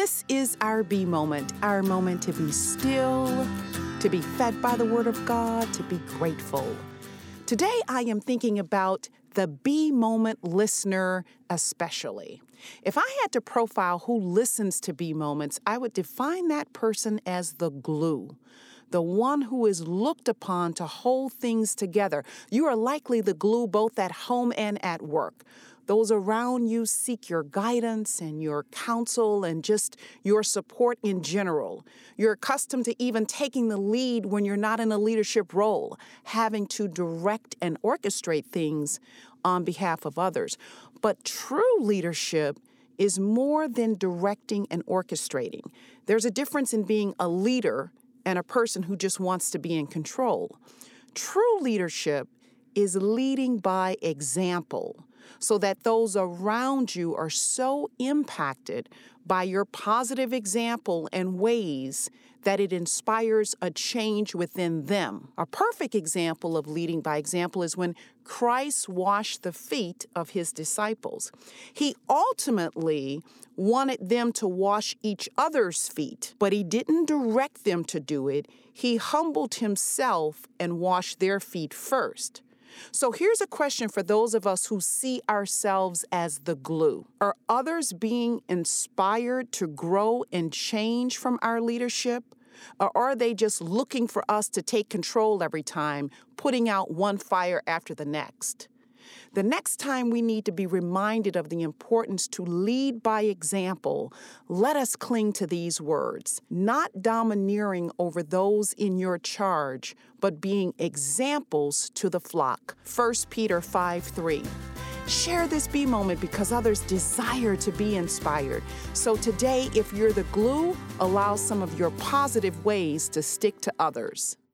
This is our be moment, our moment to be still, to be fed by the Word of God, to be grateful. Today, I am thinking about the be moment listener especially. If I had to profile who listens to be moments, I would define that person as the glue, the one who is looked upon to hold things together. You are likely the glue both at home and at work. Those around you seek your guidance and your counsel and just your support in general. You're accustomed to even taking the lead when you're not in a leadership role, having to direct and orchestrate things on behalf of others. But true leadership is more than directing and orchestrating. There's a difference in being a leader and a person who just wants to be in control. True leadership is leading by example, so that those around you are so impacted by your positive example and ways that it inspires a change within them. A perfect example of leading by example is when Christ washed the feet of his disciples. He ultimately wanted them to wash each other's feet, but he didn't direct them to do it. He humbled himself and washed their feet first. So here's a question for those of us who see ourselves as the glue. Are others being inspired to grow and change from our leadership? Or are they just looking for us to take control every time, putting out one fire after the next? The next time we need to be reminded of the importance to lead by example, let us cling to these words: not domineering over those in your charge, but being examples to the flock. 1 Peter 5:3. Share this be moment because others desire to be inspired. So today, if you're the glue, allow some of your positive ways to stick to others.